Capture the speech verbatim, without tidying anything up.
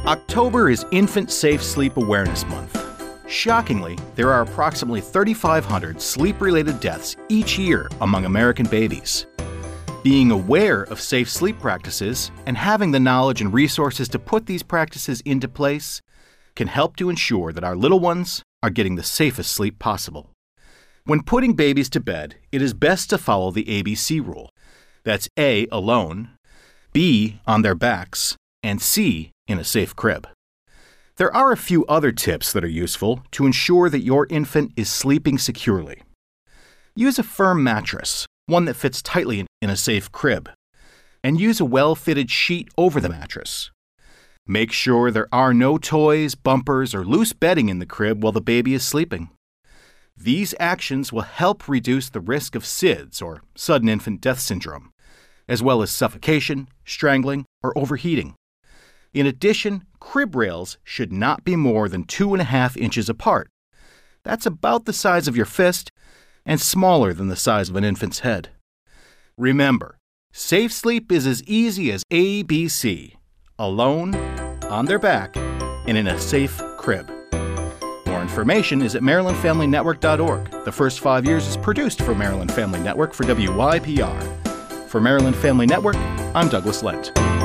October is Infant Safe Sleep Awareness Month. Shockingly, there are approximately three thousand five hundred sleep-related deaths each year among American babies. Being aware of safe sleep practices and having the knowledge and resources to put these practices into place can help to ensure that our little ones are getting the safest sleep possible. When putting babies to bed, it is best to follow the A B C rule. That's A, alone, B, on their backs, and C, in a safe crib. There are a few other tips that are useful to ensure that your infant is sleeping securely. Use a firm mattress, one that fits tightly in a safe crib, and use a well-fitted sheet over the mattress. Make sure there are no toys, bumpers, or loose bedding in the crib while the baby is sleeping. These actions will help reduce the risk of S I D S, or sudden infant death syndrome, as well as suffocation, strangling, or overheating. In addition, crib rails should not be more than two and a half inches apart. That's about the size of your fist and smaller than the size of an infant's head. Remember, safe sleep is as easy as A B C, alone, on their back, and in a safe crib. More information is at maryland family network dot org. The first five years is produced for Maryland Family Network for W Y P R. For Maryland Family Network, I'm Douglas Lent.